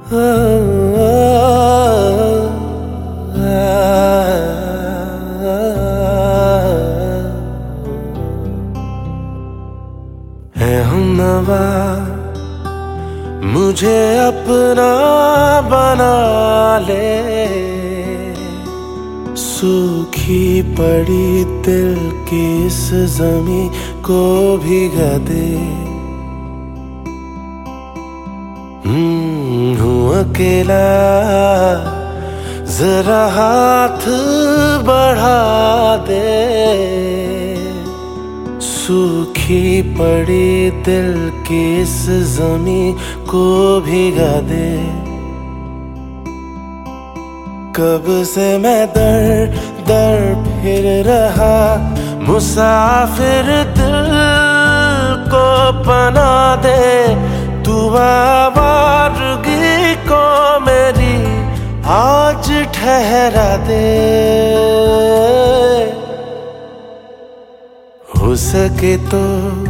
है हमनवा मुझे अपना बना ले, सूखी पड़ी दिल की इस ज़मीं को भिगा दे। हूँ अकेला जरा हाथ बढ़ा दे, सूखी पड़ी दिल की इस ज़मीं को भिगा दे। कब से मैं दर दर फिर रहा, मुसाफिर दिल को पना दे। तू आवारगी को मेरी आज ठहरा दे। हो सके तो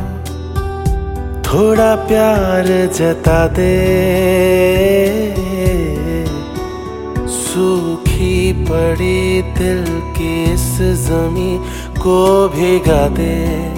थोड़ा प्यार जता दे, सूखी पड़ी दिल की इस ज़मीं को भिगा दे।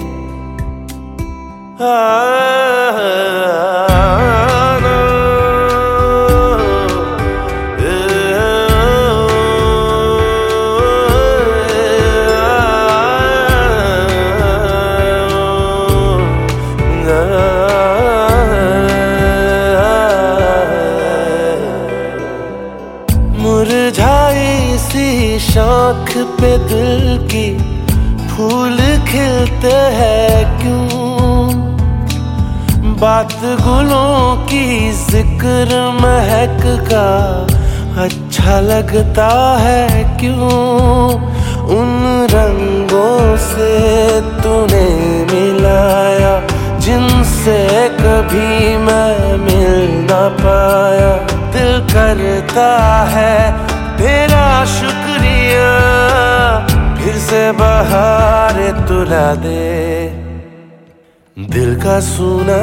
मुरझाई सी शाख पे दिल की फूल खिलते हैं क्यों, बात गुलों की जिक्र महक का अच्छा लगता है क्यों। उन रंगों से तूने मिलाया जिनसे कभी मैं मिल ना पाया। दिल करता है तेरा शुक्रिया, फिर से बहार तुला दे। दिल का सूना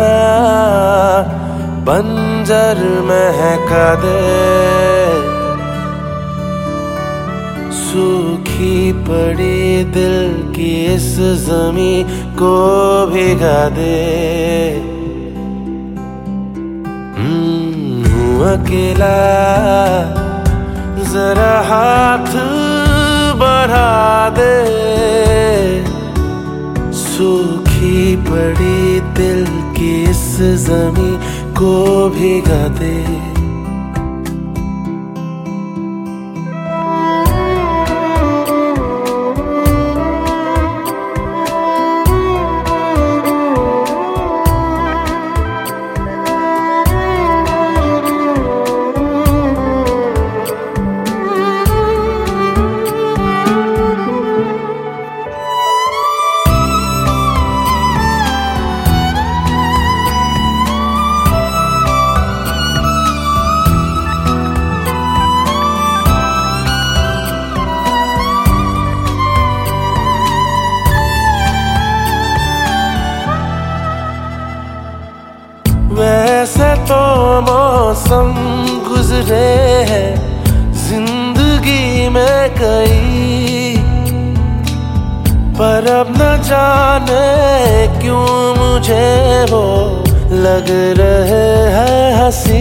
बंजर महका दे, सूखी पड़ी दिल की इस ज़मीं को भिगा दे। अकेला जरा हाथ बढ़ा दे, सूखी पड़ी दिल की इस ज़मीं को भिगा दे। वैसे तो मौसम गुजरे हैं जिंदगी में कई, पर अब न जाने क्यों मुझे वो लग रहे हैं हंसी।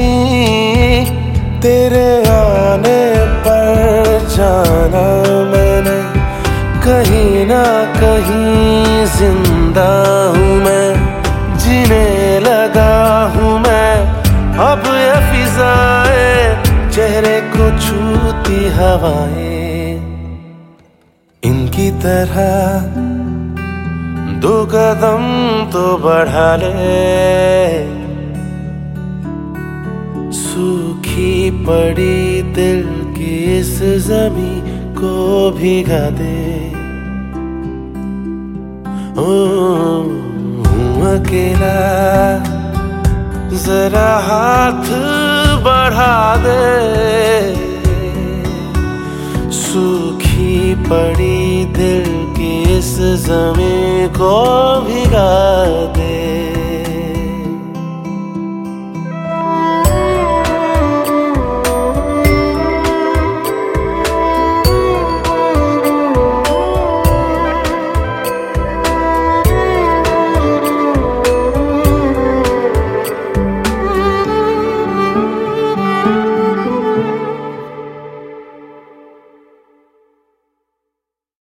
तेरे आने पर जाना मैंने कहीं ना कहीं जिंदा हूँ मैं, जीने लगा हूँ मैं अब ये फिजाएं, चेहरे को छूती हवाएं। इनकी तरह दो कदम तो बढ़ा ले, सूखी पड़ी दिल की इस ज़मीं को भिगा दे। अकेला जरा हाथ बढ़ा दे, सूखी पड़ी दिल की इस ज़मीं को भी